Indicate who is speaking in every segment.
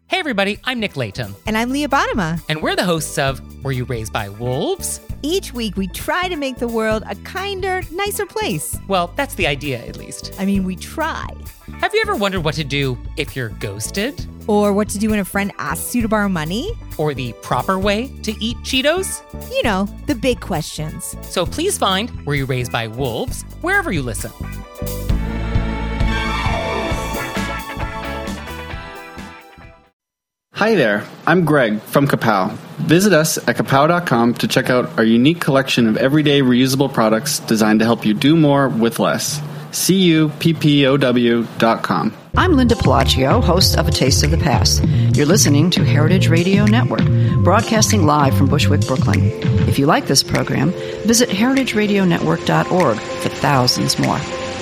Speaker 1: Hey everybody, I'm Nick Layton.
Speaker 2: And I'm Leah Bottima.
Speaker 1: And we're the hosts of Were You Raised by Wolves?
Speaker 2: Each week we try to make the world a kinder, nicer place.
Speaker 1: Well, that's the idea, at least.
Speaker 2: I mean, we try.
Speaker 1: Have you ever wondered what to do if you're ghosted?
Speaker 2: Or what to do when a friend asks you to borrow money?
Speaker 1: Or the proper way to eat Cheetos?
Speaker 2: You know, the big questions.
Speaker 1: So please find Were You Raised by Wolves wherever you listen.
Speaker 3: Hi there, I'm Greg from Kapow. Visit us at kapow.com to check out our unique collection of everyday reusable products designed to help you do more with less. CUPPOW.com.
Speaker 4: I'm Linda Pelaccio, host of A Taste of the Past. You're listening to Heritage Radio Network, broadcasting live from Bushwick, Brooklyn. If you like this program, visit heritageradionetwork.org for thousands more.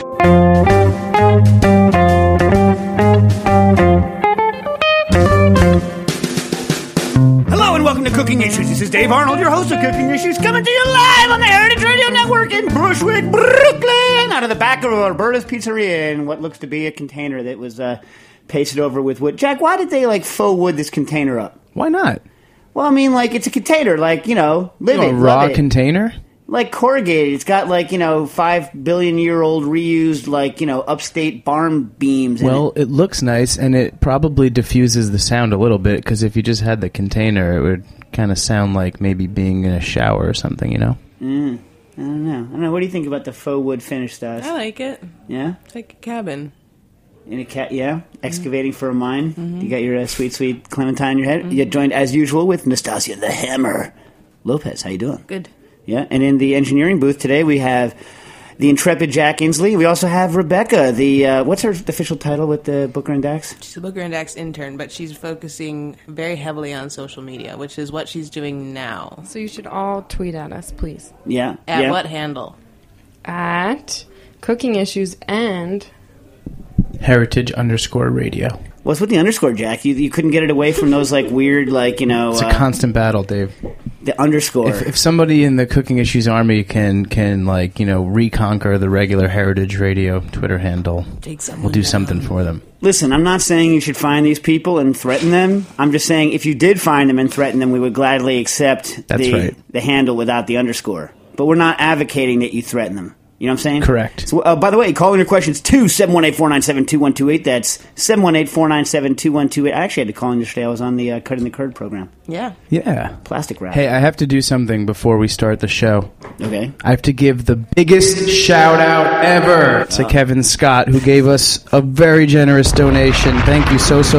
Speaker 5: Hello and welcome to Cooking Issues. This is Dave Arnold, your host of Cooking Issues, coming to you live on the Heritage Radio Network in Bushwick, Brooklyn, out of the back of Roberta's Pizzeria in what looks to be a container that was pasted over with wood. Jack, why did they faux wood this container up?
Speaker 6: Why not?
Speaker 5: Well, I mean, it's a container, living,
Speaker 6: a raw container.
Speaker 5: Like corrugated. It's got 5 billion year old reused upstate barn beams.
Speaker 6: Well, it looks nice, and it probably diffuses the sound a little bit, because if you just had the container, it would kind of sound like maybe being in a shower or something, you know?
Speaker 5: I don't know. What do you think about the faux wood finish stuff?
Speaker 7: I like it.
Speaker 5: Yeah?
Speaker 7: It's like a cabin.
Speaker 5: In a yeah? Excavating for a mine. Mm-hmm. You got your sweet Clementine in your head. Mm-hmm. You're joined, as usual, with Nastasia the Hammer Lopez. How you doing?
Speaker 7: Good.
Speaker 5: Yeah, and in the engineering booth today, we have the intrepid Jack Inslee. We also have Rebecca, what's her official title with the Booker and Dax?
Speaker 7: She's a Booker and Dax intern, but she's focusing very heavily on social media, which is what she's doing now.
Speaker 8: So you should all tweet at us, please.
Speaker 5: Yeah.
Speaker 7: At what handle?
Speaker 8: At Cooking Issues and
Speaker 6: Heritage_radio.
Speaker 5: What's with the underscore, Jack? You couldn't get it away from those weird
Speaker 6: It's a constant battle, Dave.
Speaker 5: The underscore.
Speaker 6: If somebody in the Cooking Issues army can reconquer the regular Heritage Radio Twitter handle, we'll do something for them.
Speaker 5: Listen, I'm not saying you should find these people and threaten them. I'm just saying if you did find them and threaten them, we would gladly accept the handle without the underscore. But we're not advocating that you threaten them. You know what I'm saying?
Speaker 6: Correct.
Speaker 5: So, by the way, call in your questions to 718-497-2128. That's 718-497-2128. I actually had to call in yesterday. I was on the Cutting the Curd program.
Speaker 7: Yeah.
Speaker 5: Plastic wrap.
Speaker 6: Hey, I have to do something before we start the show.
Speaker 5: Okay.
Speaker 6: I have to give the biggest shout-out ever to Kevin Scott, who gave us a very generous donation. Thank you so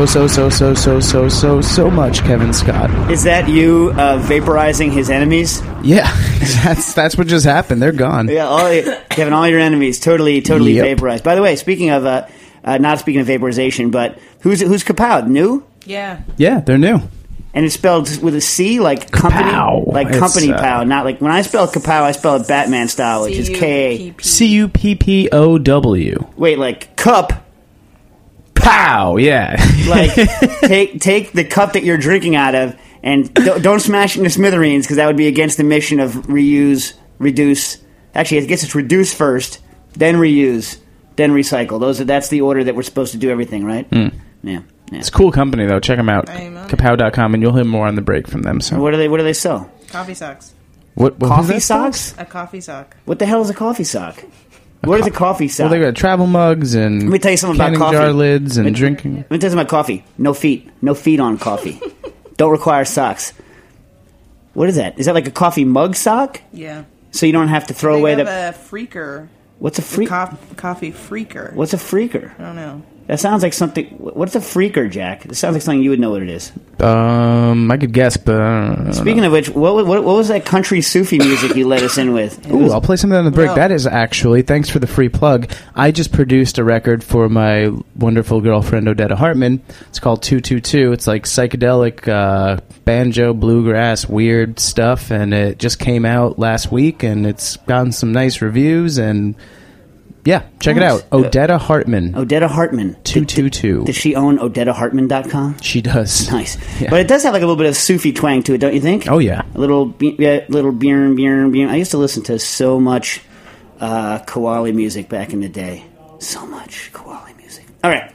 Speaker 6: much, Kevin Scott.
Speaker 5: Is that you vaporizing his enemies?
Speaker 6: Yeah, that's what just happened. They're gone.
Speaker 5: Yeah, Kevin, all your enemies totally vaporized. By the way, speaking of not speaking of vaporization, but who's Kapow? New?
Speaker 7: Yeah.
Speaker 6: Yeah, they're new.
Speaker 5: And it's spelled with a C, like company,
Speaker 6: Kapow.
Speaker 5: like company pow, not like when I spell Kapow, I spell it Batman style, which is K
Speaker 6: CUPPOW.
Speaker 5: Wait, like cup.
Speaker 6: Pow, yeah.
Speaker 5: Like take the cup that you're drinking out of and don't smash it into smithereens, because that would be against the mission of reduce. Actually, I guess it's reduce first, then reuse, then recycle. That's the order that we're supposed to do everything, right?
Speaker 6: Mm.
Speaker 5: Yeah.
Speaker 6: It's a cool company, though. Check them out. Kapow.com, and you'll hear more on the break from them. So,
Speaker 5: what do they sell?
Speaker 7: Coffee socks.
Speaker 6: What
Speaker 5: coffee socks?
Speaker 7: A coffee sock.
Speaker 5: What the hell is a coffee sock? What is a coffee sock?
Speaker 6: Well, they got travel mugs and
Speaker 5: let me tell you something about coffee.
Speaker 6: Jar lids and drinking.
Speaker 5: Let me tell you something about coffee. No feet on coffee. Don't require socks. What is that? Is that like a coffee mug sock?
Speaker 7: Yeah.
Speaker 5: So you don't have to throw away
Speaker 7: a freaker.
Speaker 5: What's a freaker?
Speaker 7: Coffee freaker.
Speaker 5: What's a freaker?
Speaker 7: I don't know.
Speaker 5: That sounds like something. What's a freaker, Jack? It sounds like something you would know what it is.
Speaker 6: I could guess, but I don't
Speaker 5: Speaking of which, what was that country Sufi music you let us in with?
Speaker 6: Ooh, I'll play something on the break. That is actually, thanks for the free plug, I just produced a record for my wonderful girlfriend, Odetta Hartman. It's called 222. It's like psychedelic banjo, bluegrass, weird stuff, and it just came out last week, and it's gotten some nice reviews, and yeah, check it out. Odetta Hartman.
Speaker 5: Odetta Hartman.
Speaker 6: 222.
Speaker 5: Does she own OdettaHartman.com?
Speaker 6: She does.
Speaker 5: Nice.
Speaker 6: Yeah.
Speaker 5: But it does have like a little bit of Sufi twang to it, don't you think?
Speaker 6: Oh, yeah.
Speaker 5: A little beer. I used to listen to so much Qawwali music back in the day. So much Qawwali music. All right.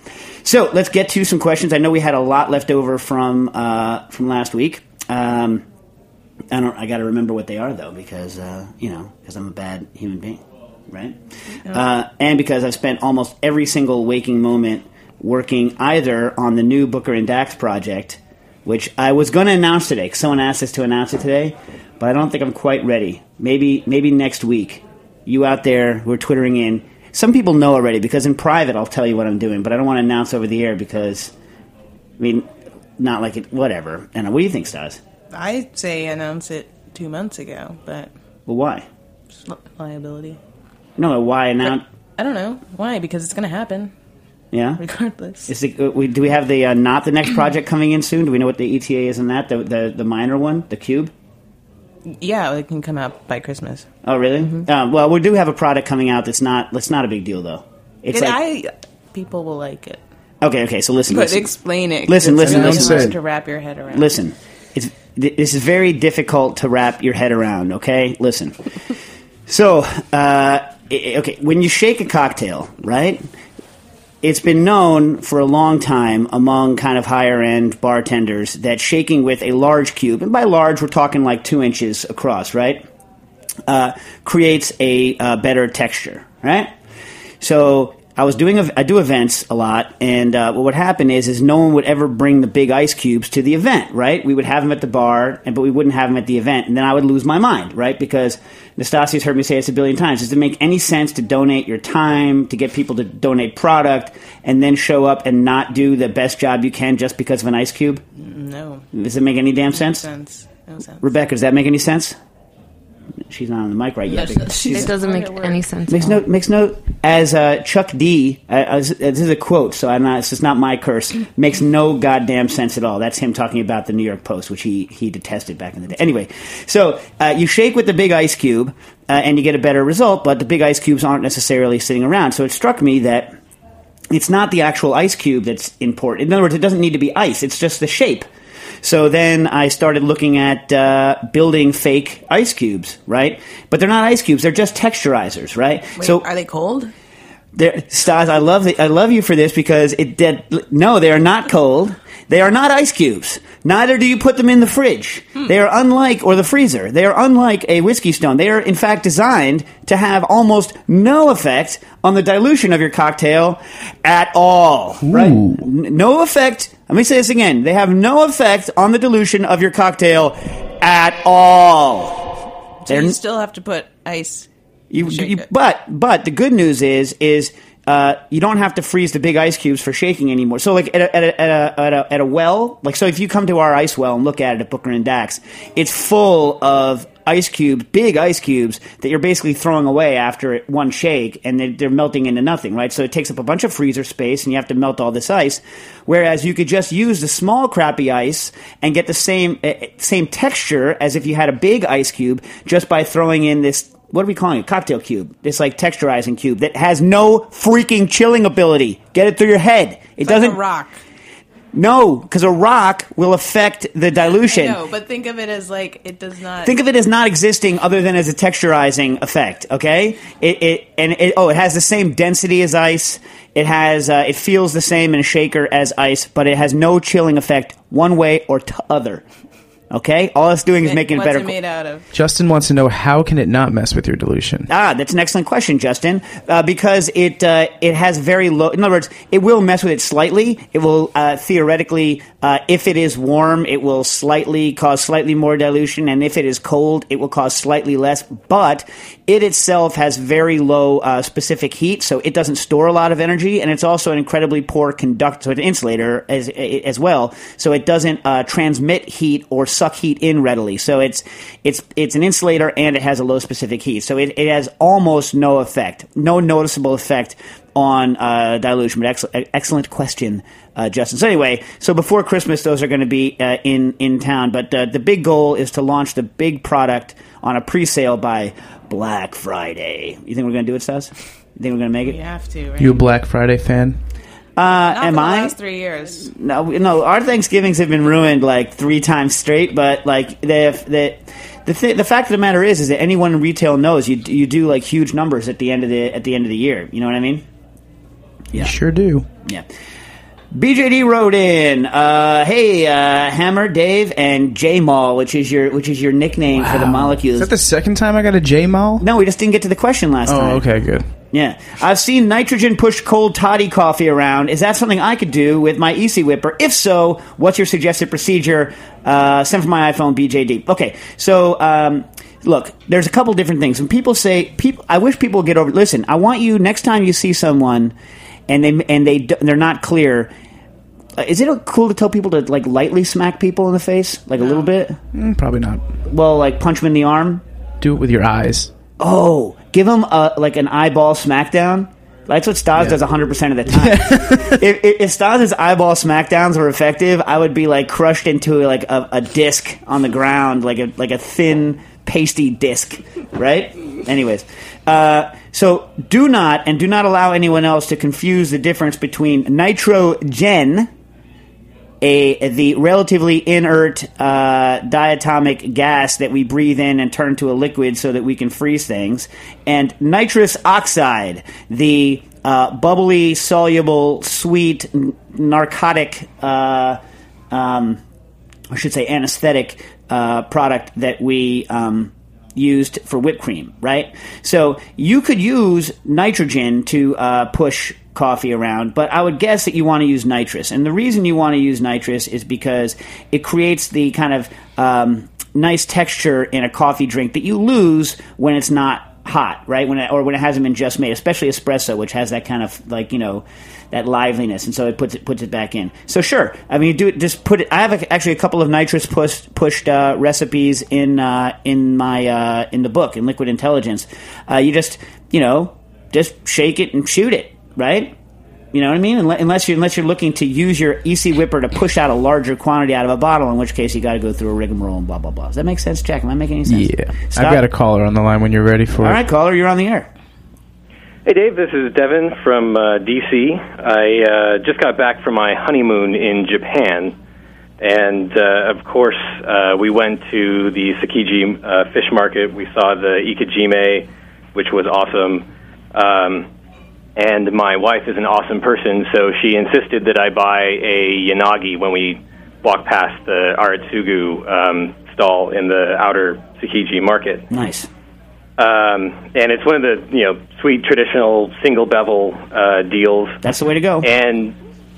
Speaker 5: So let's get to some questions. I know we had a lot left over from last week. I got to remember what they are though, because because I'm a bad human being, right? And because I've spent almost every single waking moment working either on the new Booker and Dax project, which I was going to announce today, because someone asked us to announce it today, but I don't think I'm quite ready. Maybe next week. You out there who are Twittering in, some people know already, because in private I'll tell you what I'm doing, but I don't want to announce over the air because, not like it, whatever. And what do you think, Stas?
Speaker 7: I say announce it 2 months ago, but...
Speaker 5: Well, why?
Speaker 7: Liability.
Speaker 5: No, why announce...
Speaker 7: I don't know. Why? Because it's going to happen.
Speaker 5: Yeah?
Speaker 7: Regardless.
Speaker 5: Do we have the not the next project coming in soon? Do we know what the ETA is in that? The minor one? The Cube?
Speaker 7: Yeah, it can come out by Christmas.
Speaker 5: Oh, really?
Speaker 7: Mm-hmm.
Speaker 5: Well, we do have a product coming out that's not a big deal, though. It's
Speaker 7: people will like it.
Speaker 5: Okay, so listen.
Speaker 7: But explain it.
Speaker 5: Listen.
Speaker 7: It's really hard to wrap your head around.
Speaker 5: Listen, this is very difficult to wrap your head around, okay? Listen. So, when you shake a cocktail, right? It's been known for a long time among kind of higher-end bartenders that shaking with a large cube, and by large we're talking like 2 inches across, right, creates a better texture, right? So I do events a lot, and what would happen is no one would ever bring the big ice cubes to the event, right? We would have them at the bar, but we wouldn't have them at the event, and then I would lose my mind, right? Because Nastasia's heard me say this a billion times. Does it make any sense to donate your time, to get people to donate product, and then show up and not do the best job you can just because of an ice cube?
Speaker 7: No.
Speaker 5: Does it make any damn sense?
Speaker 7: No sense.
Speaker 5: Rebecca, does that make any sense? She's not on the mic right yet.
Speaker 8: It doesn't make any sense.
Speaker 5: Makes no. As Chuck D. This is a quote, so this is not my curse. Makes no goddamn sense at all. That's him talking about the New York Post, which he detested back in the day. Anyway, so you shake with the big ice cube, and you get a better result. But the big ice cubes aren't necessarily sitting around. So it struck me that it's not the actual ice cube that's important. In other words, it doesn't need to be ice. It's just the shape. So then I started looking at building fake ice cubes, right? But they're not ice cubes; they're just texturizers, right?
Speaker 7: Wait,
Speaker 5: so
Speaker 7: are they cold?
Speaker 5: Stas, I love you for this because no, they are not cold. They are not ice cubes. Neither do you put them in the fridge. They are or the freezer. They are unlike a whiskey stone. They are, in fact, designed to have almost no effect on the dilution of your cocktail at all.
Speaker 6: Ooh.
Speaker 5: Right? No effect. Let me say this again. They have no effect on the dilution of your cocktail at all.
Speaker 7: So you still have to put ice.
Speaker 5: But the good news is you don't have to freeze the big ice cubes for shaking anymore. So like at a well, like so if you come to our ice well and look at it at Booker and Dax, it's full of ice cubes, big ice cubes that you're basically throwing away after one shake, and they're melting into nothing, right? So it takes up a bunch of freezer space, and you have to melt all this ice. Whereas you could just use the small crappy ice and get the same texture as if you had a big ice cube just by throwing in this. What are we calling it? Cocktail cube. This like texturizing cube that has no freaking chilling ability. Get it through your head. It doesn't.
Speaker 7: Like a rock.
Speaker 5: No, because a rock will affect the dilution.
Speaker 7: No, but think of it as like it does not.
Speaker 5: Think of it as not existing other than as a texturizing effect. Okay, it has the same density as ice. It has it feels the same in a shaker as ice, but it has no chilling effect one way or t'other. Okay? All it's doing is making it better.
Speaker 7: What's it made out of?
Speaker 6: Justin wants to know, how can it not mess with your dilution?
Speaker 5: That's an excellent question, Justin. Because it has very low... In other words, it will mess with it slightly. It will theoretically, if it is warm, it will cause slightly more dilution. And if it is cold, it will cause slightly less. But it itself has very low specific heat, so it doesn't store a lot of energy. And it's also an incredibly poor conductor, so it's an insulator as well. So it doesn't transmit heat or suck heat in readily. So it's an insulator, and it has a low specific heat. So it has almost no effect, no noticeable effect on dilution. But excellent question, Justin. So anyway, so before Christmas, those are going to be in town. But the big goal is to launch the big product on a pre-sale by Black Friday. You think we're going to do it, Stas? You think we're going to make it?
Speaker 7: You have to, right?
Speaker 6: You a Black Friday fan?
Speaker 7: Not
Speaker 5: am
Speaker 7: for the
Speaker 5: I?
Speaker 7: last 3 years.
Speaker 5: No. Our Thanksgivings have been ruined like 3 times straight. But like the fact of the matter is that anyone in retail knows you do like huge numbers at the end of the year. You know what I mean?
Speaker 6: Yeah. You sure do.
Speaker 5: Yeah. BJD wrote in, hey, Hammer, Dave, and J-Mall, which is your nickname for the molecules.
Speaker 6: Is that the second time I got a J-Mall?
Speaker 5: No, we just didn't get to the question last time.
Speaker 6: Oh, okay, good.
Speaker 5: Yeah. I've seen nitrogen push cold toddy coffee around. Is that something I could do with my EC Whipper? If so, what's your suggested procedure? Send from my iPhone, BJD. Okay, so, look, there's a couple different things. When people say, I wish people would get over. Listen, I want you next time you see someone and they're not clear. Is it cool to tell people to like lightly smack people in the face, like a little bit?
Speaker 6: Probably not.
Speaker 5: Well, like punch them in the arm.
Speaker 6: Do it with your eyes.
Speaker 5: Oh, give them like an eyeball smackdown. That's what Stas does 100% of the time. if Stas' eyeball smackdowns were effective, I would be like crushed into like a disc on the ground, like a thin, pasty disc, right? Anyways, so do not allow anyone else to confuse the difference between nitrogen, the relatively inert diatomic gas that we breathe in and turn to a liquid so that we can freeze things, and nitrous oxide, the bubbly, soluble, sweet, narcotic, I should say anesthetic product that we used for whipped cream, right? So you could use nitrogen to push coffee around, but I would guess that you want to use nitrous. And the reason you want to use nitrous is because it creates the kind of nice texture in a coffee drink that you lose when it's not hot, right? When it hasn't been just made, especially espresso, which has that kind of like, that liveliness, and so it puts it back in. So sure, I mean, you do it. Just put it. I have actually a couple of nitrous pushed recipes in the book in Liquid Intelligence. You just shake it and shoot it, right? You know what I mean? Unless you're looking to use your EC Whipper to push out a larger quantity out of a bottle, in which case you got to go through a rigmarole and blah blah blah. Does that make sense, Jack? Am I making any sense?
Speaker 6: Yeah.
Speaker 5: Stop.
Speaker 6: I've got a caller on the line when you're ready for it.
Speaker 5: All right, caller, you're on the air.
Speaker 9: Hey, Dave, this is Devin from D.C. I just got back from my honeymoon in Japan, and, of course, we went to the Tsukiji fish market. We saw the Ikejime, which was awesome, and my wife is an awesome person, so she insisted that I buy a yanagi when we walked past the Aratsugu stall in the outer Tsukiji market.
Speaker 5: Nice.
Speaker 9: And it's one of the, sweet traditional single bevel deals.
Speaker 5: That's the way to go.
Speaker 9: And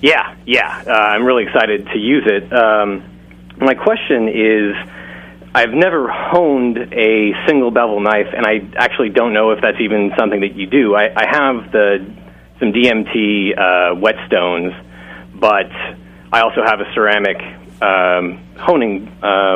Speaker 9: I'm really excited to use it. My question is, I've never honed a single bevel knife, and I actually don't know if that's even something that you do. I have some DMT whetstones, but I also have a ceramic honing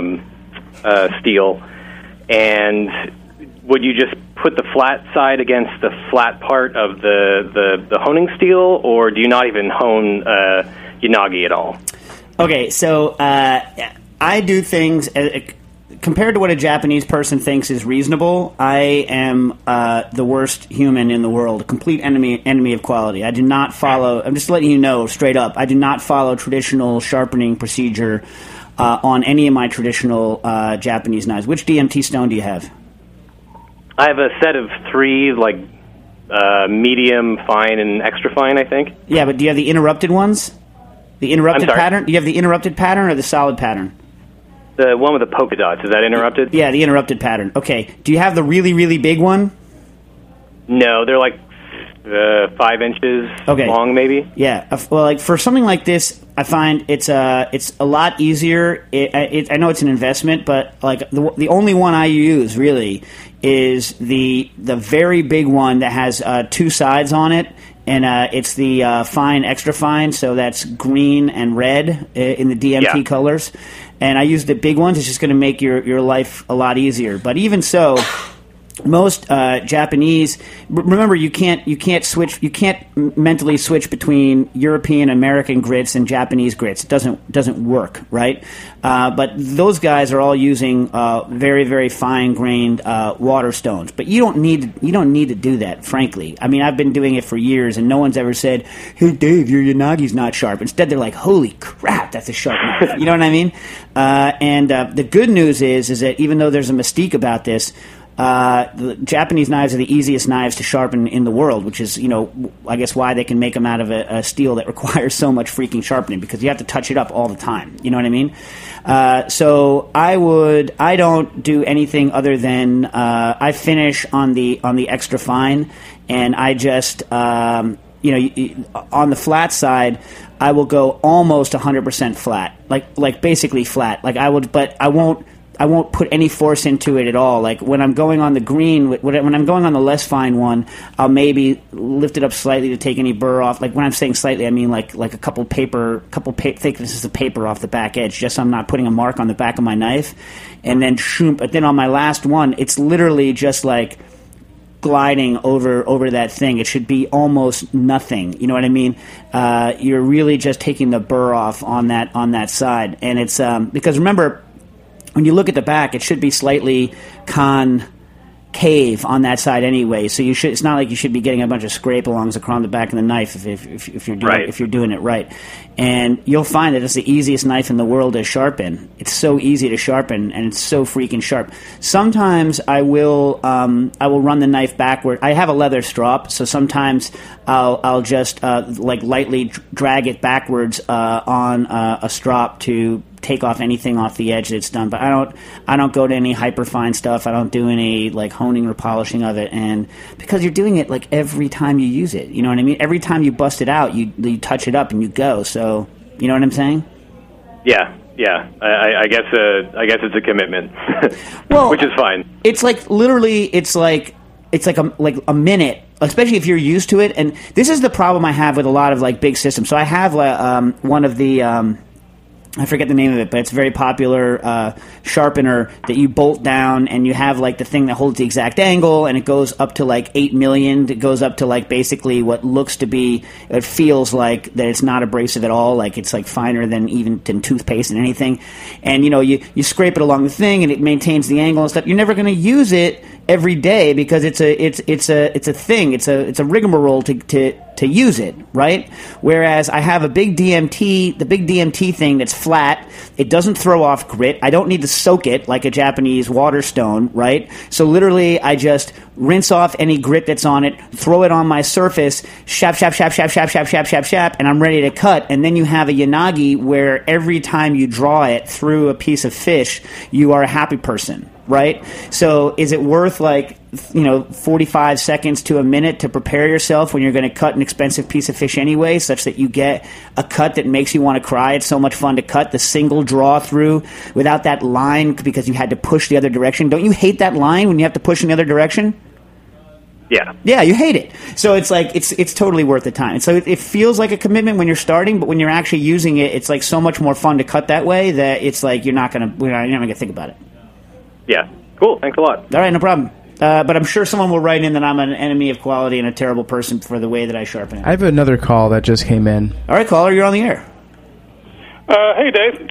Speaker 9: steel, and would you just put the flat side against the flat part of the honing steel, or do you not even hone yanagi at all? Okay,
Speaker 5: so I do things compared to what a Japanese person thinks is reasonable. I am the worst human in the world, a complete enemy of quality. I do not follow. I'm just letting you know straight up. I do not follow traditional sharpening procedure on any of my traditional Japanese knives. Which DMT stone do you have?
Speaker 9: I have a set of 3, like medium, fine, and extra fine, I think.
Speaker 5: Yeah, but do you have the interrupted ones? The interrupted
Speaker 9: I'm sorry?
Speaker 5: pattern? Do you have the interrupted pattern or the solid pattern?
Speaker 9: The one with the polka dots, is that interrupted?
Speaker 5: Yeah, the interrupted pattern. Okay. Do you have the really, really big one?
Speaker 9: No, they're like 5 inches long, maybe.
Speaker 5: Yeah. Well, like for something like this, I find it's a lot easier. I know it's an investment, but like the only one I use really is the very big one that has 2 sides on it, and it's the fine, extra fine. So that's green and red in the DMT colors. And I use the big ones. It's just going to make your life a lot easier. But even so, most Japanese, remember, you can't mentally switch between European American grits and Japanese grits. It doesn't work, right? But those guys are all using very, very fine grained water stones. But you don't need to do that, frankly. I mean, I've been doing it for years, and no one's ever said, "Hey, Dave, your yanagi's not sharp." Instead, they're like, "Holy crap, that's a sharp knife." You know what I mean? And the good news is that even though there's a mystique about this, the Japanese knives are the easiest knives to sharpen in the world, which is, I guess why they can make them out of a steel that requires so much freaking sharpening, because you have to touch it up all the time. You know what I mean? So I don't do anything other than I finish on the extra fine, and I just on the flat side, I will go almost 100% flat, like basically flat. Like but I won't put any force into it at all. Like when I'm going on the green, when I'm going on the less fine one, I'll maybe lift it up slightly to take any burr off. Like when I'm saying slightly, I mean like a couple thicknesses of paper off the back edge, just so I'm not putting a mark on the back of my knife. And then shoom. But then on my last one, it's literally just like gliding over that thing. It should be almost nothing. You know what I mean? You're really just taking the burr off on that side, and it's because remember, when you look at the back, it should be slightly concave on that side anyway. So you should. It's not like you should be getting a bunch of scrape-alongs across the back of the knife if you're doing it right. And you'll find that it's the easiest knife in the world to sharpen. It's so easy to sharpen, and it's so freaking sharp. Sometimes I will run the knife backward. I have a leather strop, so sometimes I'll just lightly drag it backwards on a strop to take off anything off the edge that's done. But I don't go to any hyperfine stuff. I don't do any like honing or polishing of it, and because you're doing it like every time you use it, you know what I mean? Every time you bust it out, you touch it up and you go. So you know what I'm saying?
Speaker 9: Yeah. I guess it's a commitment,
Speaker 5: well,
Speaker 9: which is fine.
Speaker 5: It's like literally, it's like a minute, especially if you're used to it. And this is the problem I have with a lot of like big systems. So I have one of the I forget the name of it, but it's a very popular sharpener that you bolt down, and you have like the thing that holds the exact angle, and it goes up to like 8 million. It goes up to like basically what looks to be, it feels like that it's not abrasive at all, like it's like finer than toothpaste and anything. And you scrape it along the thing, and it maintains the angle and stuff. You're never going to use it every day because it's a thing. It's a rigmarole to use it, right? Whereas I have a big DMT, the big DMT thing that's flat. It doesn't throw off grit. I don't need to soak it like a Japanese water stone, right? So literally I just rinse off any grit that's on it, throw it on my surface, shap, and I'm ready to cut. And then you have a Yanagi where every time you draw it through a piece of fish, you are a happy person. Right? So is it worth 45 seconds to a minute to prepare yourself when you're going to cut an expensive piece of fish anyway, such that you get a cut that makes you want to cry? It's so much fun to cut the single draw through without that line because you had to push the other direction. Don't you hate that line when you have to push in the other direction?
Speaker 9: Yeah.
Speaker 5: Yeah, you hate it. So it's like it's totally worth the time. And so it feels like a commitment when you're starting, but when you're actually using it, it's like so much more fun to cut that way that it's like you're not going to think about it.
Speaker 9: Yeah, cool. Thanks a lot.
Speaker 5: All right, no problem. But I'm sure someone will write in that I'm an enemy of quality and a terrible person for the way that I sharpen it.
Speaker 6: I have another call that just came in.
Speaker 5: All right, caller, you're on the air.
Speaker 10: Hey, Dave.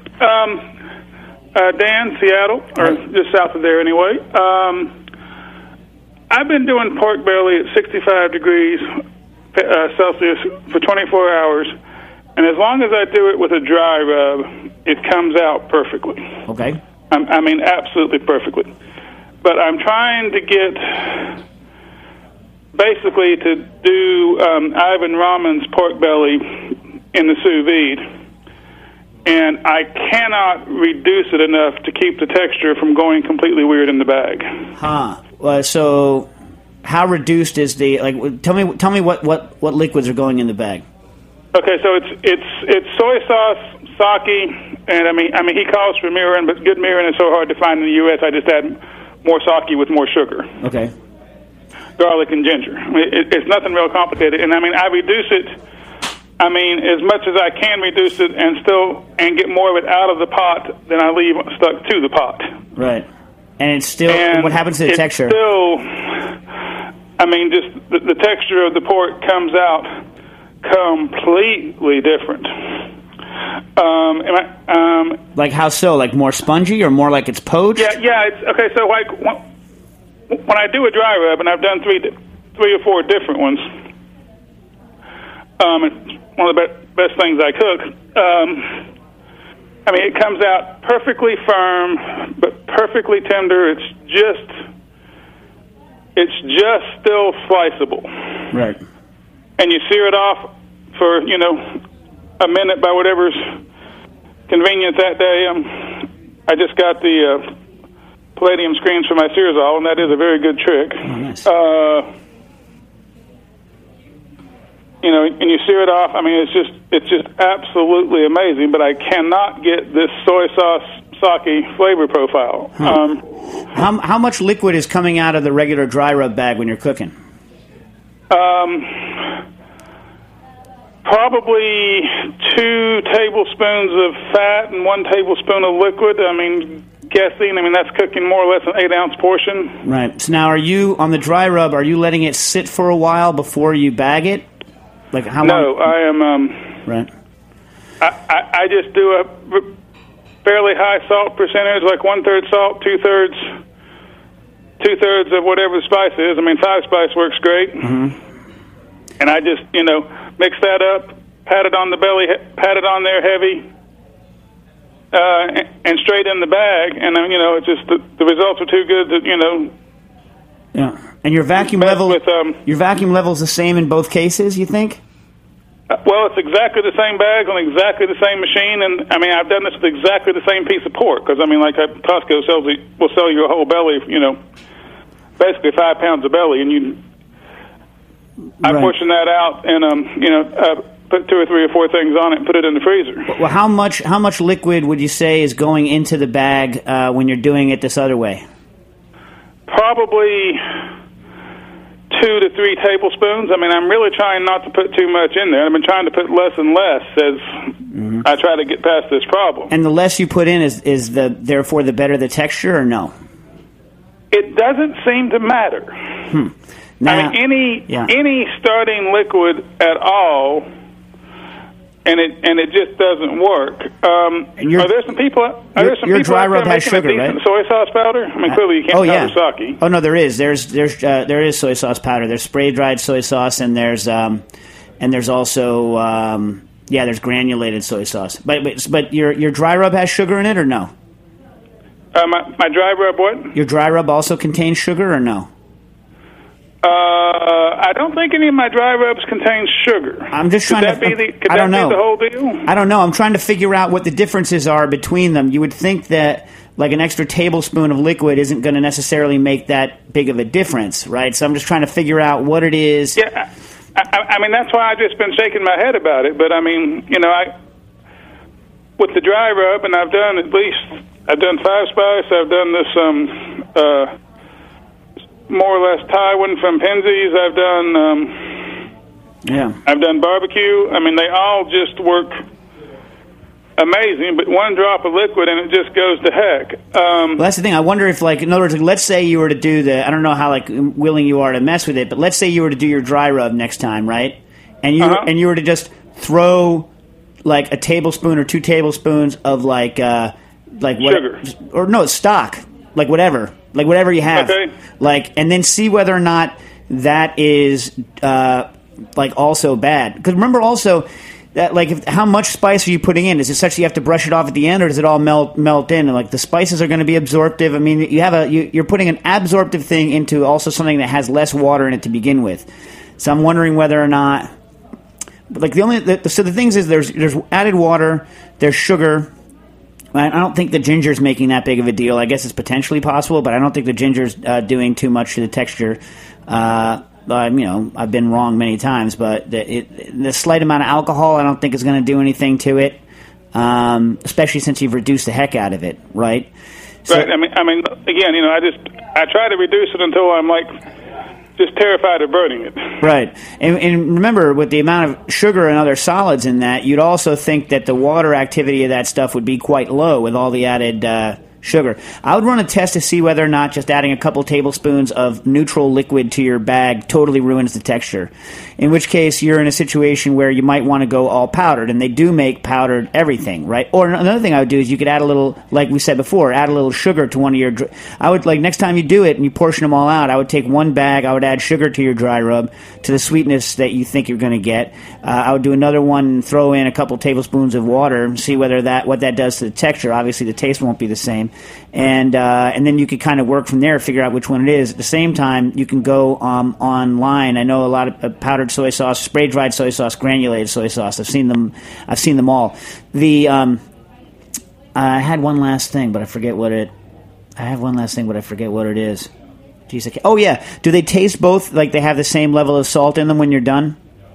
Speaker 10: Dan, Seattle, or just south of there anyway. I've been doing pork belly at 65 degrees Celsius for 24 hours, and as long as I do it with a dry rub, it comes out perfectly.
Speaker 5: Okay.
Speaker 10: I mean, absolutely perfectly. But I'm trying to get, basically, to do Ivan Raman's pork belly in the sous vide. And I cannot reduce it enough to keep the texture from going completely weird in the bag.
Speaker 5: Huh. So how reduced is the, tell me what liquids are going in the bag.
Speaker 10: Okay, so it's soy sauce, sake, and I mean he calls for mirin, but good mirin is so hard to find in the U.S. I just add more sake with more sugar.
Speaker 5: Okay.
Speaker 10: Garlic and ginger. I mean, it's nothing real complicated, and I mean I reduce it. I mean as much as I can reduce it and get more of it out of the pot than I leave stuck to the pot.
Speaker 5: Right. And it's still. And what happens to the texture?
Speaker 10: Still, I mean, just the texture of the pork comes out completely different.
Speaker 5: Like how so? Like more spongy or more like it's poached?
Speaker 10: Yeah. It's okay. So like when I do a dry rub, and I've done three or four different ones. It's one of the best things I cook. I mean, it comes out perfectly firm, but perfectly tender. It's just it's just still sliceable.
Speaker 5: Right.
Speaker 10: And you sear it off for, a minute by whatever's convenient that day. I just got the palladium screens for my Searzall, and that is a very good trick.
Speaker 5: Oh, nice.
Speaker 10: And you sear it off. I mean, it's just absolutely amazing. But I cannot get this soy sauce sake flavor profile.
Speaker 5: How much liquid is coming out of the regular dry rub bag when you're cooking?
Speaker 10: Probably 2 tablespoons of fat and 1 tablespoon of liquid. I mean, guessing. I mean, that's cooking more or less an 8-ounce portion.
Speaker 5: Right. So now, are you on the dry rub? Are you letting it sit for a while before you bag it? Like how long?
Speaker 10: No, I am.
Speaker 5: Right.
Speaker 10: I just do a fairly high salt percentage, like 1/3 salt, 2/3 of whatever the spice is. I mean, 5-spice works great.
Speaker 5: Mm-hmm.
Speaker 10: And I just, mix that up, pat it on the belly, pat it on there heavy, and straight in the bag. And then, it's just the results are too good that,
Speaker 5: Yeah. And your vacuum level, your vacuum level is the same in both cases, you think?
Speaker 10: Well, it's exactly the same bags on exactly the same machine, and I mean, I've done this with exactly the same piece of pork because I mean, like Costco will sell you a whole belly, basically 5 pounds of belly, and I portion that out and put 2 or 3 or 4 things on it and put it in the freezer.
Speaker 5: Well, how much liquid would you say is going into the bag when you're doing it this other way?
Speaker 10: Probably 2 to 3 tablespoons. I mean, I'm really trying not to put too much in there. I've been trying to put less and less as I try to get past this problem.
Speaker 5: And the less you put in is therefore the better the texture, or no?
Speaker 10: It doesn't seem to matter.
Speaker 5: Now,
Speaker 10: I mean, any starting liquid at all, and it just doesn't work. Are there some people?
Speaker 5: Your dry rub has sugar, right?
Speaker 10: Soy sauce powder. I mean, clearly you can't powder sake.
Speaker 5: Oh no, there is. There is soy sauce powder. There's spray dried soy sauce, and there's also there's granulated soy sauce. But your dry rub has sugar in it, or no?
Speaker 10: My dry rub what?
Speaker 5: Your dry rub also contains sugar, or no?
Speaker 10: I don't think any of my dry rubs contain sugar.
Speaker 5: I'm just trying
Speaker 10: Could that be the whole deal?
Speaker 5: I don't know. I'm trying to figure out what the differences are between them. You would think that like an extra tablespoon of liquid isn't going to necessarily make that big of a difference, right? So I'm just trying to figure out what it is.
Speaker 10: Yeah, I mean, that's why I've just been shaking my head about it. But I mean, with the dry rub, and I've done 5-spice. I've done this more or less Thai one from Penzeys. I've done barbecue. I mean, they all just work amazing, but 1 drop of liquid and it just goes to heck.
Speaker 5: Well, that's the thing. I wonder if, like, in other words, let's say you were to do I don't know how willing you are to mess with it, but let's say you were to do your dry rub next time, right? And you were to just throw like a tablespoon or 2 tablespoons of sugar, or no, stock, like whatever you have, and then see whether or not that is also bad. Because remember also that how much spice are you putting in? Is it such that you have to brush it off at the end, or does it all melt in? And the spices are going to be absorptive. I mean, you're putting an absorptive thing into also something that has less water in it to begin with. So I'm wondering whether or not so the things is there's added water, there's sugar. I don't think the ginger's making that big of a deal. I guess it's potentially possible, but I don't think the ginger's doing too much to the texture. I've been wrong many times, but the slight amount of alcohol I don't think is going to do anything to it, especially since you've reduced the heck out of it, right?
Speaker 10: Right. I mean, again, I try to reduce it until I'm just terrified of burning it.
Speaker 5: Right. And remember, with the amount of sugar and other solids in that, you'd also think that the water activity of that stuff would be quite low with all the added sugar. I would run a test to see whether or not just adding a couple tablespoons of neutral liquid to your bag totally ruins the texture. In which case, you're in a situation where you might want to go all powdered, and they do make powdered everything, right? Or another thing I would do is you could add a little, like we said before, add a little sugar to one of your... I would, next time you do it and you portion them all out, I would take one bag, I would add sugar to your dry rub to the sweetness that you think you're going to get. I would do another one and throw in a couple tablespoons of water and see what that does to the texture. Obviously, the taste won't be the same. name, and then you could kind of work from there, figure out which one it is. At the same time, you can go online. I know a lot of powdered soy sauce, spray dried soy sauce, granulated soy sauce. I've seen them all. I had one last thing, but I forget what it. I have one last thing, but I forget what it is. Jeez, oh yeah, do they taste both? Like they have the same level of salt in them when you're done?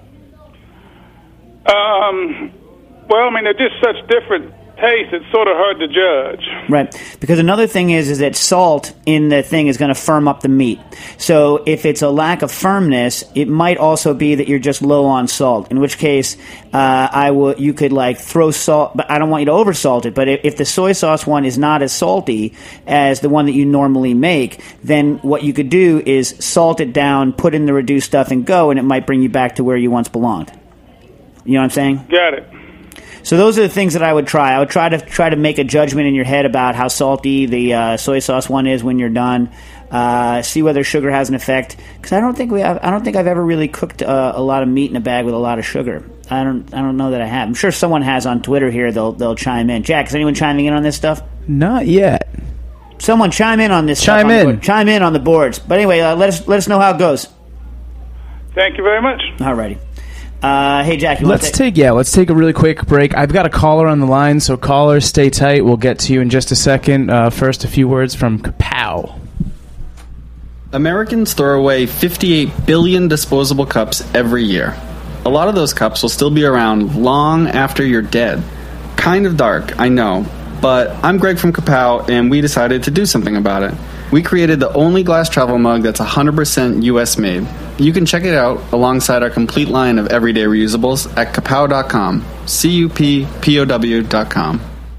Speaker 10: Well, I mean, they're just such different tastes. It's sort of hard to judge.
Speaker 5: Right, because another thing is that salt in the thing is going to firm up the meat. So if it's a lack of firmness, it might also be that you're just low on salt. In which case, you could like throw salt, but I don't want you to oversalt it. But if the soy sauce one is not as salty as the one that you normally make, then what you could do is salt it down, put in the reduced stuff, and go, and it might bring you back to where you once belonged. You know what I'm saying?
Speaker 10: Got it.
Speaker 5: So those are the things that I would try. I would try to make a judgment in your head about how salty the soy sauce one is when you're done. See whether sugar has an effect. Because I don't think I've ever really cooked a lot of meat in a bag with a lot of sugar. I don't know that I have. I'm sure someone has on Twitter here. They'll chime in. Jack, is anyone chiming in on this stuff?
Speaker 6: Not yet.
Speaker 5: Someone chime in on this.
Speaker 6: Chime in.
Speaker 5: Chime in on the boards. But anyway, let us know how it goes.
Speaker 10: Thank you very much.
Speaker 5: Alrighty. Hey, Jack,
Speaker 6: let's take a really quick break. I've got a caller on the line, so caller, stay tight. We'll get to you in just a second. First, a few words from Kapow.
Speaker 3: Americans throw away 58 billion disposable cups every year. A lot of those cups will still be around long after you're dead. Kind of dark, I know, but I'm Greg from Kapow, and we decided to do something about it. We created the only glass travel mug that's 100% U.S. made. You can check it out alongside our complete line of everyday reusables at kapow.com. CUPPOW.com.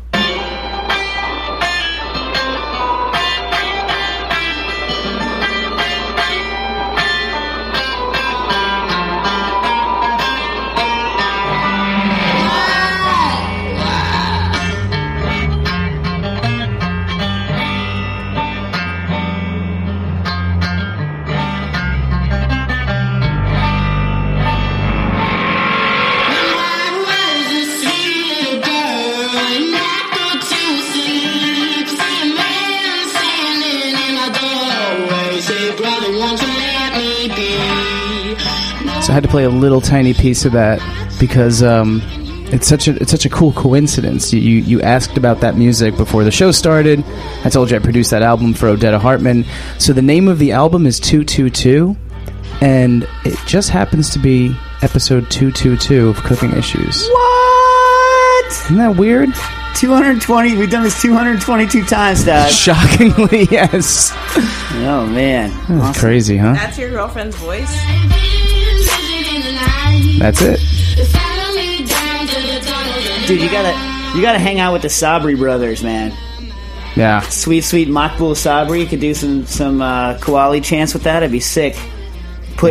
Speaker 6: So I had to play a little tiny piece of that because it's such a cool coincidence. You asked about that music before the show started. I told you I produced that album for Odetta Hartman. So the name of the album is 222, and it just happens to be episode 222 of Cooking Issues.
Speaker 5: What?
Speaker 6: Isn't that weird?
Speaker 5: 220. We've done this 222 times, Dad.
Speaker 6: Shockingly, yes.
Speaker 5: Oh man,
Speaker 6: that's awesome. Crazy, huh?
Speaker 7: That's your girlfriend's voice.
Speaker 6: That's it.
Speaker 5: Dude, you gotta hang out with the Sabri brothers, man.
Speaker 6: Yeah.
Speaker 5: Sweet Makbul Sabri could do some Qawwali chants with that. It'd be sick. What?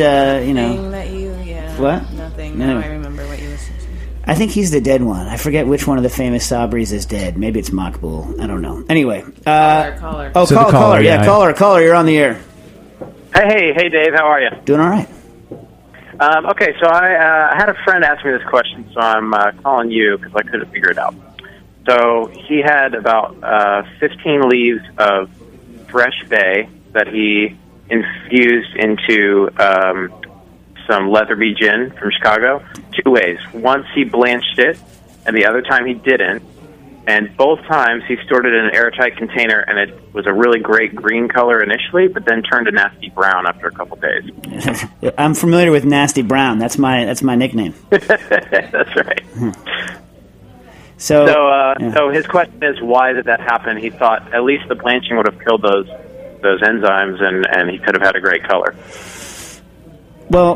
Speaker 7: Nothing.
Speaker 5: No.
Speaker 7: Now I remember what you listened to.
Speaker 5: I think he's the dead one. I forget which one of the famous Sabris is dead. Maybe it's Makbul. I don't know. Anyway.
Speaker 7: Caller.
Speaker 5: Oh, so caller. Yeah, caller. You're on the air.
Speaker 11: Hey, Dave. How are you?
Speaker 5: Doing all right.
Speaker 11: Okay, so I had a friend ask me this question, so I'm calling you because I couldn't figure it out. So he had about 15 leaves of fresh bay that he infused into some Leatherby gin from Chicago. Two ways. Once he blanched it, and the other time he didn't. And both times he stored it in an airtight container, and it was a really great green color initially, but then turned a nasty brown after a couple days.
Speaker 5: I'm familiar with Nasty Brown. That's my nickname.
Speaker 11: That's right. So his question is, why did that happen? He thought at least the blanching would have killed those enzymes, and he could have had a great color.
Speaker 5: Well,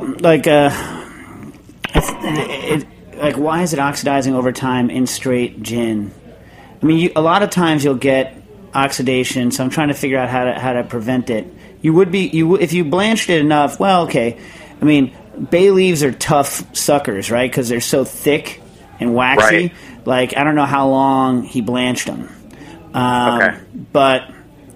Speaker 5: why is it oxidizing over time in straight gin? I mean, a lot of times you'll get oxidation, so I'm trying to figure out how to prevent it. If you blanched it enough. Well, okay. I mean, bay leaves are tough suckers, right? Because they're so thick and waxy. Right. I don't know how long he blanched them.
Speaker 11: Okay.
Speaker 5: But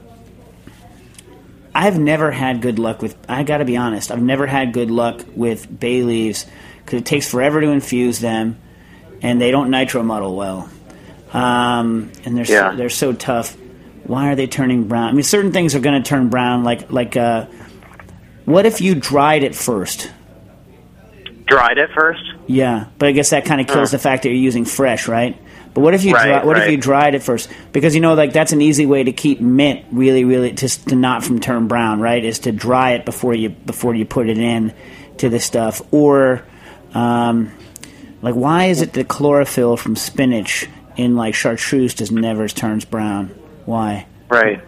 Speaker 5: I've never had good luck with. I got to be honest. I've never had good luck with bay leaves because it takes forever to infuse them, and they don't nitro muddle well. and they're so tough. Why are they turning brown? I mean, certain things are going to turn brown. Like what if you dried it first?
Speaker 11: Dried it first?
Speaker 5: Yeah, but I guess that kind of kills the fact that you're using fresh, right? But what if you if you dried it first? Because like that's an easy way to keep mint really to not from turn brown, right? Is to dry it before you put it in to the stuff. Or like why is it the chlorophyll from spinach in like chartreuse just never turns brown? Why?
Speaker 11: Right.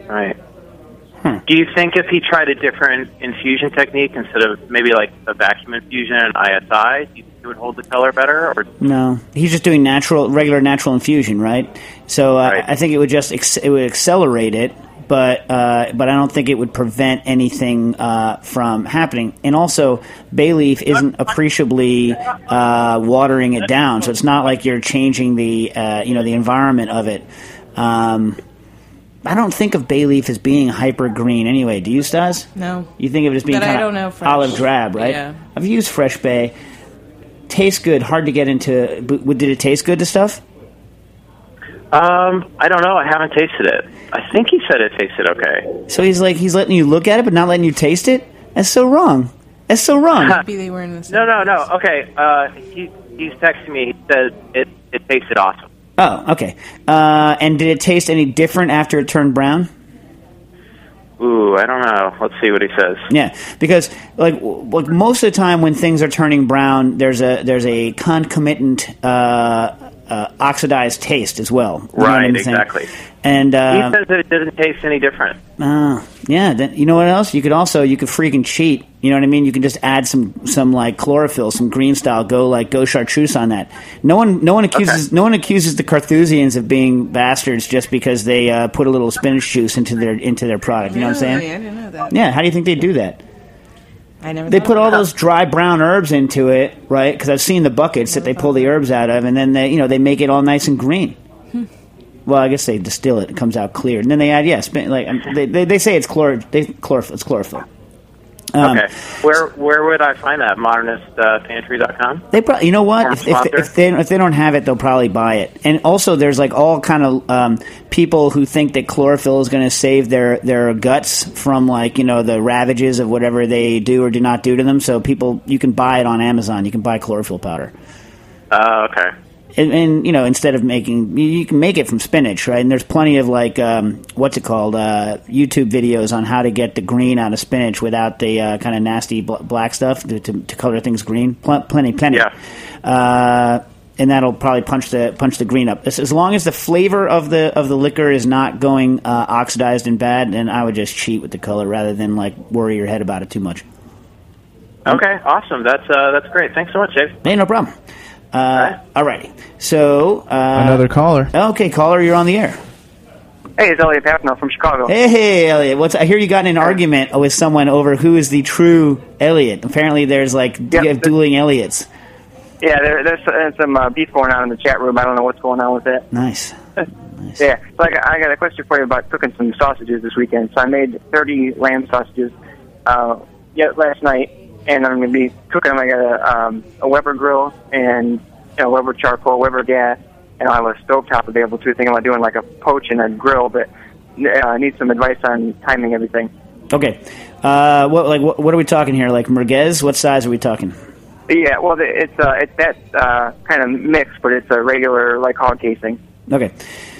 Speaker 11: Do you think if he tried a different infusion technique instead of maybe like a vacuum infusion and ISI, do you think it would hold the color better? Or
Speaker 5: no, he's just doing regular natural infusion, right? So I think it would just it would accelerate it, but I don't think it would prevent anything from happening. And also, bay leaf isn't appreciably watering it down, so it's not like you're changing the the environment of it. I don't think of bay leaf as being hyper green anyway. Do you, Stas?
Speaker 7: No.
Speaker 5: You think of it as being kind of olive drab, right?
Speaker 7: Yeah.
Speaker 5: I've used fresh bay. Tastes good. Hard to get into. Did it taste good to stuff?
Speaker 11: I don't know. I haven't tasted it. I think he said it tasted okay.
Speaker 5: So he's letting you look at it, but not letting you taste it? That's so wrong.
Speaker 7: Maybe they were in the same
Speaker 11: No. Okay. He's texting me. He says it tasted awesome.
Speaker 5: Oh, okay. And did it taste any different after it turned brown?
Speaker 11: Ooh, I don't know. Let's see what he says.
Speaker 5: Yeah, because like most of the time when things are turning brown, there's a concomitant oxidized taste as well.
Speaker 11: Right, exactly.
Speaker 5: And
Speaker 11: he says that it doesn't taste any different.
Speaker 5: Yeah. Then you know what else? You could freaking cheat. You know what I mean? You can just add some like chlorophyll, some green style. Go chartreuse on that. No one accuses the Carthusians of being bastards just because they put a little spinach juice into their product. You know what I'm saying?
Speaker 7: I didn't know that.
Speaker 5: Yeah. How do you think they do that?
Speaker 7: They
Speaker 5: put all those dry brown herbs into it, right? Because I've seen the buckets that they pull the herbs out of, and then they make it all nice and green. Well, I guess they distill it; it comes out clear, and then they add they say it's chlorophyll. It's chlorophyll.
Speaker 11: Okay, where would I find that? ModernistPantry.com.
Speaker 5: They probably, you know what? If they don't have it, they'll probably buy it. And also, there's like all kind of people who think that chlorophyll is going to save their guts from the ravages of whatever they do or do not do to them. So you can buy it on Amazon. You can buy chlorophyll powder.
Speaker 11: Okay.
Speaker 5: And instead of you can make it from spinach, right? And there's plenty of YouTube videos on how to get the green out of spinach without the kind of nasty black stuff to color things green. Plenty.
Speaker 11: Yeah.
Speaker 5: And that'll probably punch the green up. As long as the flavor of the liquor is not going oxidized and bad, then I would just cheat with the color rather than worry your head about it too much.
Speaker 11: Okay, awesome. That's great. Thanks so much, Dave.
Speaker 5: Hey, no problem. Alrighty. So
Speaker 6: another caller.
Speaker 5: Okay, caller, you're on the air.
Speaker 12: Hey, it's Elliot Papno from Chicago.
Speaker 5: Hey, Elliot. I hear you got in an argument with someone over who is the true Elliot. Apparently, there's you have dueling Elliots.
Speaker 12: Yeah, there's some beef going on in the chat room. I don't know what's going on with that.
Speaker 5: Nice.
Speaker 12: Yeah. So I got a question for you about cooking some sausages this weekend. So I made 30 lamb sausages last night. And I'm going to be cooking them. I got a Weber grill and Weber charcoal, Weber gas, and I have a stovetop available too. Thinking about doing a poach and a grill, but I need some advice on timing everything.
Speaker 5: Okay, what are we talking here? Like merguez? What size are we talking?
Speaker 12: Yeah, well, it's that kind of mix, but it's a regular hog casing.
Speaker 5: Okay.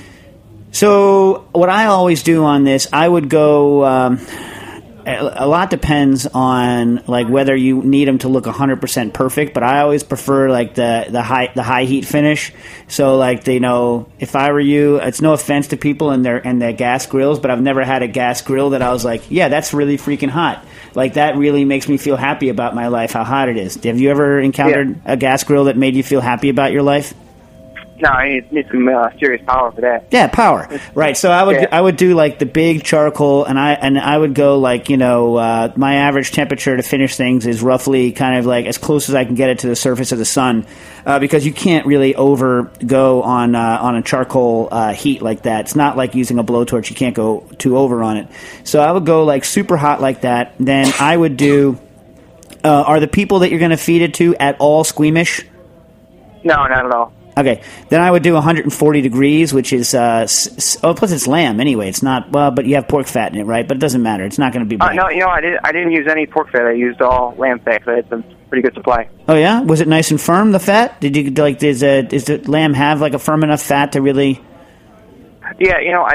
Speaker 5: So what I always do on this, I would go. A lot depends on whether you need them to look 100% perfect, but I always prefer the high heat finish. So if I were you, it's no offense to people and their gas grills, but I've never had a gas grill that I was yeah, that's really freaking hot. That really makes me feel happy about my life, how hot it is. Have you ever encountered a gas grill that made you feel happy about your life?
Speaker 12: No, I need some serious power for that.
Speaker 5: Yeah, power. Right. So I would do the big charcoal, and I would go my average temperature to finish things is roughly kind of as close as I can get it to the surface of the sun, because you can't really go on a charcoal heat like that. It's not like using a blowtorch; you can't go too over on it. So I would go super hot like that. Then I would do. Are the people that you're going to feed it to at all squeamish?
Speaker 12: No, not at all.
Speaker 5: Okay, then I would do 140 degrees, which is plus it's lamb anyway. It's not but you have pork fat in it, right? But it doesn't matter. It's not going to be.
Speaker 12: No, I didn't use any pork fat. I used all lamb fat. So I had some pretty good supply.
Speaker 5: Oh yeah, was it nice and firm? The fat? Did you does the lamb have like a firm enough fat to really?
Speaker 12: Yeah,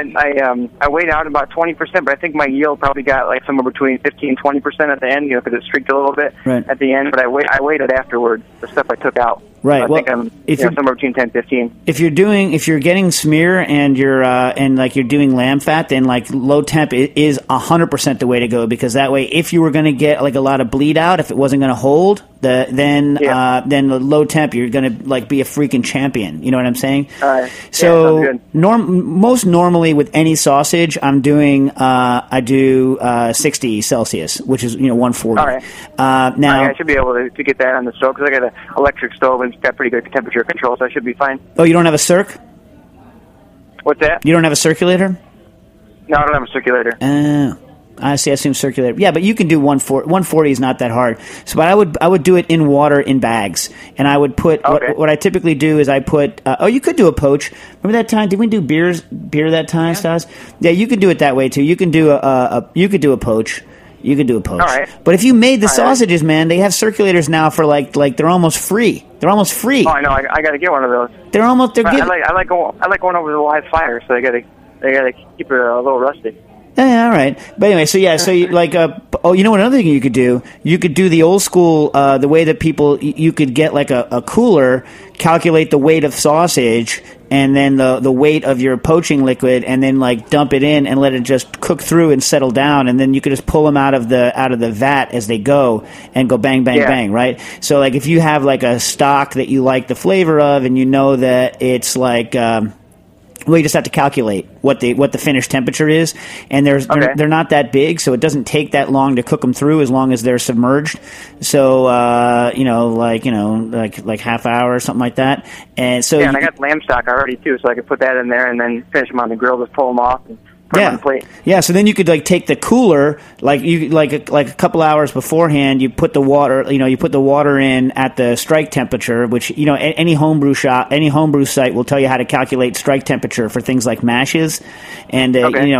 Speaker 12: I weighed out about 20%, but I think my yield probably got like somewhere between 15-20% at the end, because it streaked a little bit at the end. But I weighed it afterwards, the stuff I took out.
Speaker 5: Right.
Speaker 12: So I think I'm somewhere between 10-15.
Speaker 5: If you're getting smear and you're doing lamb fat, then like low temp is 100% the way to go, because that way, if you were going to get like a lot of bleed out, if it wasn't going to hold, then the low temp, you're going to like be a freaking champion. You know what I'm saying? So most normally with any sausage, I'm doing I do 60 Celsius, which is 140.
Speaker 12: All right.
Speaker 5: Now
Speaker 12: I should be able to get that on the stove, because I got an electric stove and it's got pretty good temperature control, so I should be fine.
Speaker 5: Oh, you don't have a circ?
Speaker 12: What's that?
Speaker 5: You don't have a circulator?
Speaker 12: No, I don't have a circulator.
Speaker 5: I see. I assume circulator. Yeah, but you can do 140. 140 is not that hard. So, but I would do it in water in bags, and I would put what I typically do is I put. You could do a poach. Remember that time? Did we do beer that time, Stas? Yeah, you could do it that way too. You can do you could do a poach. You could do a poach.
Speaker 12: All right.
Speaker 5: But if you made the sausages, man, they have circulators now for like they're almost free. They're almost free.
Speaker 12: Oh, I know. I got to get one of those.
Speaker 5: They're almost. They're.
Speaker 12: I like going over the live fire, so I got to keep it a little rusty.
Speaker 5: Yeah, all right. But anyway, so you like you know what, another thing you could do? You could do the old school the way that you could get like a cooler, calculate the weight of sausage and then the weight of your poaching liquid, and then like dump it in and let it just cook through and settle down, and then you could just pull them out of the vat as they go and go bang bang bang, right? So like if you have like a stock that you like the flavor of, and you know that it's like well, you just have to calculate what the finished temperature is, and they're not that big, so it doesn't take that long to cook them through as long as they're submerged. So like half hour or something like that. And so
Speaker 12: and I got lamb stock already too, so I could put that in there and then finish them on the grill, just pull them off. And put them on the plate.
Speaker 5: Yeah, so then you could like take the cooler, like a couple hours beforehand, you put the water in at the strike temperature, which any homebrew shop, any homebrew site will tell you how to calculate strike temperature for things like mashes, and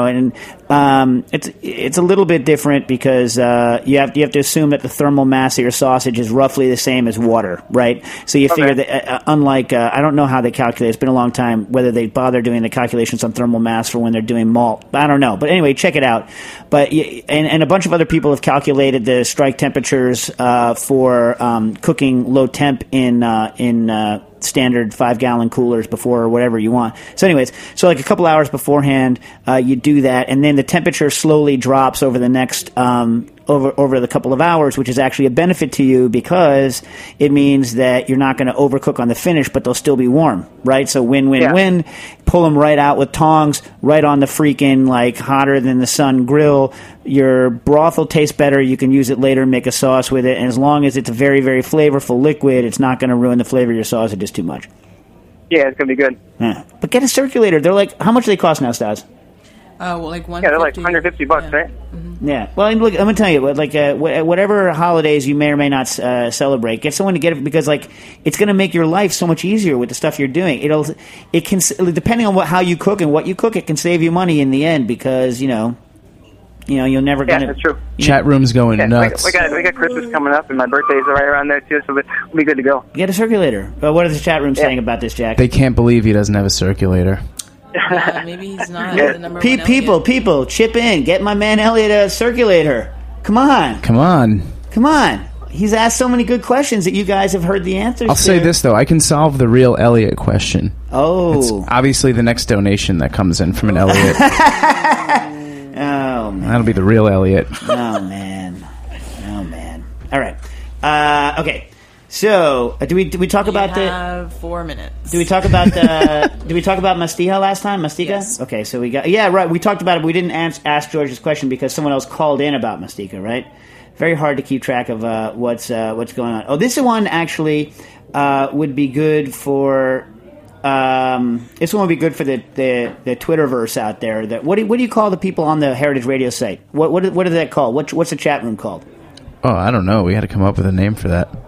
Speaker 5: it's a little bit different because you have to assume that the thermal mass of your sausage is roughly the same as water, right? So you figure that unlike I don't know how they calculate. It's been a long time whether they bother doing the calculations on thermal mass for when they're doing malt. I don't know, but anyway, check it out. But and a bunch of other people have calculated the strike temperatures for cooking low temp in standard 5-gallon coolers before or whatever you want. So anyways, so like a couple hours beforehand, you do that, and then the temperature slowly drops over the next over the couple of hours, which is actually a benefit to you because it means that you're not going to overcook on the finish, but they'll still be warm, right? So win. Pull them right out with tongs, right on the freaking like hotter than the sun grill. Your broth will taste better. You can use it later, make a sauce with it, and as long as it's a very, very flavorful liquid, it's not going to ruin the flavor of your sausages too much.
Speaker 12: Yeah, it's going to be good.
Speaker 5: Yeah. But get a circulator. They're like, how much do they cost now, Stas?
Speaker 7: Like $150.
Speaker 12: Yeah, they're like $150, right?
Speaker 7: Mm-hmm.
Speaker 5: Yeah. Well, look, I'm gonna tell you, like, whatever holidays you may or may not celebrate, get someone to get it because, like, it's gonna make your life so much easier with the stuff you're doing. It can, depending on how you cook and what you cook, it can save you money in the end because you're never gonna.
Speaker 12: Yeah, that's true.
Speaker 6: Chat room's going nuts.
Speaker 12: We got Christmas coming up, and my birthday's right around there too, so we'll be good to go.
Speaker 5: Get a circulator. What is the chat room saying about this, Jack?
Speaker 6: They can't believe he doesn't have a circulator.
Speaker 7: Maybe he's not the number one.
Speaker 5: People, chip in. Get my man Elliot a circulator. Come on. He's asked so many good questions that you guys have heard the answers.
Speaker 6: I'll say this though, I can solve the real Elliot question.
Speaker 5: Oh,
Speaker 6: it's obviously the next donation that comes in from an Elliot.
Speaker 5: Oh man,
Speaker 6: that'll be the real Elliot.
Speaker 5: Oh man. All right. Okay. So, do we talk about
Speaker 7: the 4 minutes?
Speaker 5: Did we talk about did we talk about Mastica last time? Mastica?
Speaker 7: Yes.
Speaker 5: Okay, so we right. We talked about it, but we didn't ask George's question because someone else called in about Mastica, right? Very hard to keep track of what's going on. Oh, this one actually would be good for. This one would be good for the Twitterverse out there. What do you call the people on the Heritage Radio site? What is that called? What's the chat room called?
Speaker 6: Oh, I don't know. We had to come up with a name for that.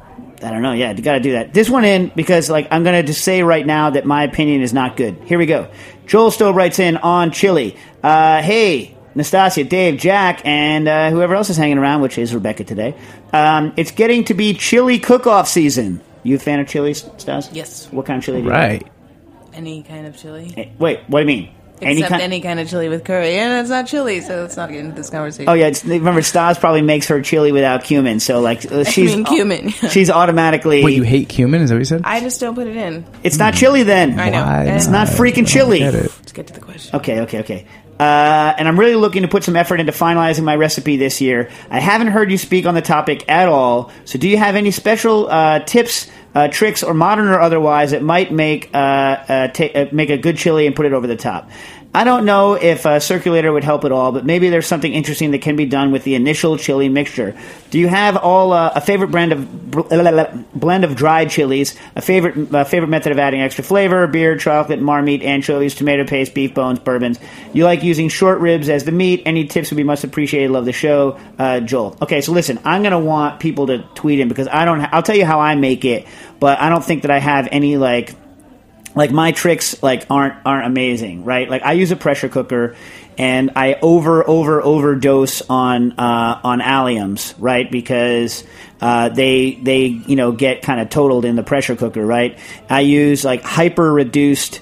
Speaker 5: I don't know. Yeah, you got to do that. This one in because, like, I'm going to just say right now that my opinion is not good. Here we go. Joel Stowe writes in on chili. Hey, Nastasia, Dave, Jack, and whoever else is hanging around, which is Rebecca today. It's getting to be chili cook-off season. You a fan of chili, Stas?
Speaker 7: Yes.
Speaker 5: What kind of chili do you
Speaker 6: Right.
Speaker 5: like?
Speaker 7: Any kind of chili.
Speaker 5: Wait, what do you mean?
Speaker 7: Except any kind of chili with curry. And it's not chili, so let's not get into this conversation.
Speaker 5: Oh, yeah. Remember, Stas probably makes her chili without cumin, so, like,
Speaker 7: cumin.
Speaker 5: She's automatically...
Speaker 6: Wait, you hate cumin? Is that what you said?
Speaker 7: I just don't put it in.
Speaker 5: It's not chili, then.
Speaker 7: I know.
Speaker 5: It's not freaking chili.
Speaker 7: Let's get to the question.
Speaker 5: Okay. And I'm really looking to put some effort into finalizing my recipe this year. I haven't heard you speak on the topic at all, so do you have any special tips, tricks, or modern or otherwise that might make a good chili and put it over the top? I don't know if a circulator would help at all, but maybe there's something interesting that can be done with the initial chili mixture. Do you have a favorite blend of dried chilies, a favorite method of adding extra flavor, beer, chocolate, marmite, anchovies, tomato paste, beef bones, bourbons? You like using short ribs as the meat? Any tips would be much appreciated. Love the show. Joel. Okay, so listen, I'm going to want people to tweet in because I'll tell you how I make it, but I don't think that I have any, like my tricks aren't amazing, right? Like I use a pressure cooker and I overdose on alliums, right? Because they get kind of totaled in the pressure cooker, right? I use like hyper reduced.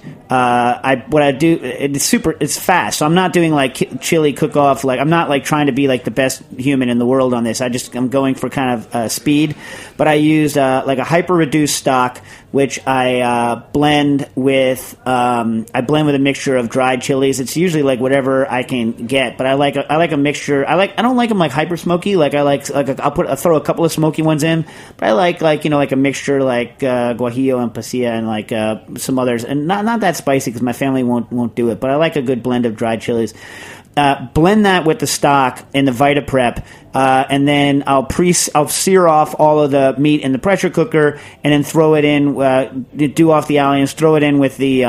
Speaker 5: It's fast, so I'm not doing like chili cook off. Like I'm not like trying to be like the best human in the world on this. I'm going for kind of speed, but I used like a hyper reduced stock, which I blend with a mixture of dried chilies. It's usually like whatever I can get, but I like a mixture. I don't like them like hyper smoky. I'll throw a couple of smoky ones in, but I like a mixture like guajillo and pasilla and like some others, and not that spicy because my family won't do it. But I like a good blend of dried chilies. Blend that with the stock in the VitaPrep, and then I'll sear off all of the meat in the pressure cooker, and then throw it in. Do off the alliums, throw it in with the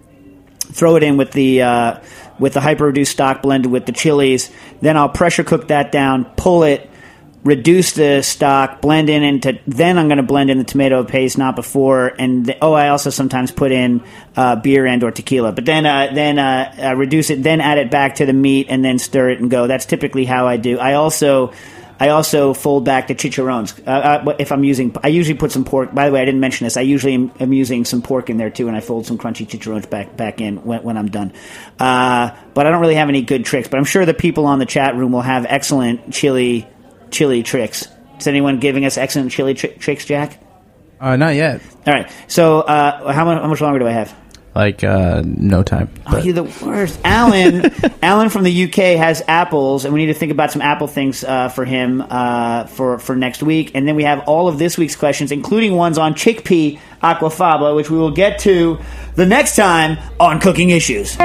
Speaker 5: hyper reduced stock blended with the chilies. Then I'll pressure cook that down, pull it, reduce the stock, blend in into. Then I'm going to blend in the tomato paste, not before. And I also sometimes put in beer and or tequila. But then reduce it, then add it back to the meat, and then stir it and go. That's typically how I do. I also fold back the chicharrones. I usually put some pork. By the way, I didn't mention this. I usually am using some pork in there too, and I fold some crunchy chicharrones back in when I'm done. But I don't really have any good tricks. But I'm sure the people on the chat room will have excellent chili tricks. Is anyone giving us excellent chili tricks, Jack?
Speaker 6: Not yet.
Speaker 5: All right. So how much longer do I have?
Speaker 6: Like no time.
Speaker 5: Oh, you're the worst. Alan from the UK has apples, and we need to think about some apple things for him for next week. And then we have all of this week's questions, including ones on chickpea aquafaba, which we will get to the next time on Cooking Issues.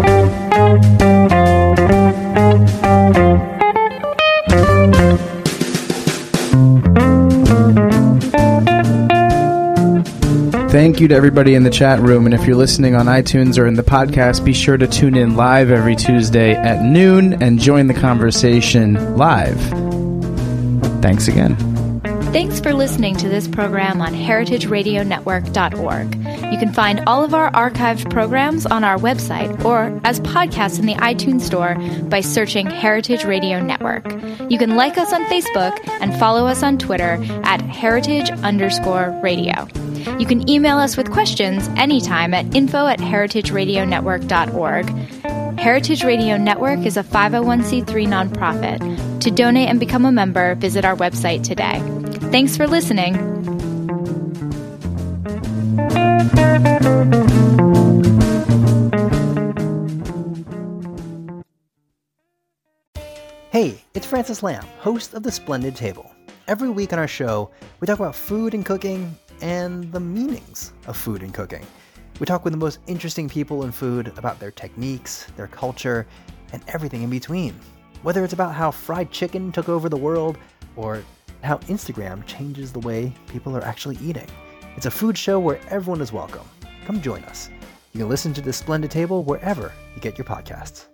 Speaker 6: Thank you to everybody in the chat room, and if you're listening on iTunes or in the podcast, be sure to tune in live every Tuesday at noon and join the conversation live. Thanks again.
Speaker 13: Thanks for listening to this program on heritageradionetwork.org. You can find all of our archived programs on our website or as podcasts in the iTunes Store by searching Heritage Radio Network. You can like us on Facebook and follow us on Twitter at heritage_radio. You can email us with questions anytime at info@heritageradionetwork.org. Heritage Radio Network is a 501c3 nonprofit. To donate and become a member, visit our website today. Thanks for listening.
Speaker 14: Hey, it's Francis Lamb, host of The Splendid Table. Every week on our show, we talk about food and cooking and the meanings of food and cooking. We talk with the most interesting people in food about their techniques, their culture, and everything in between. Whether it's about how fried chicken took over the world or how Instagram changes the way people are actually eating. It's a food show where everyone is welcome. Come join us. You can listen to The Splendid Table wherever you get your podcasts.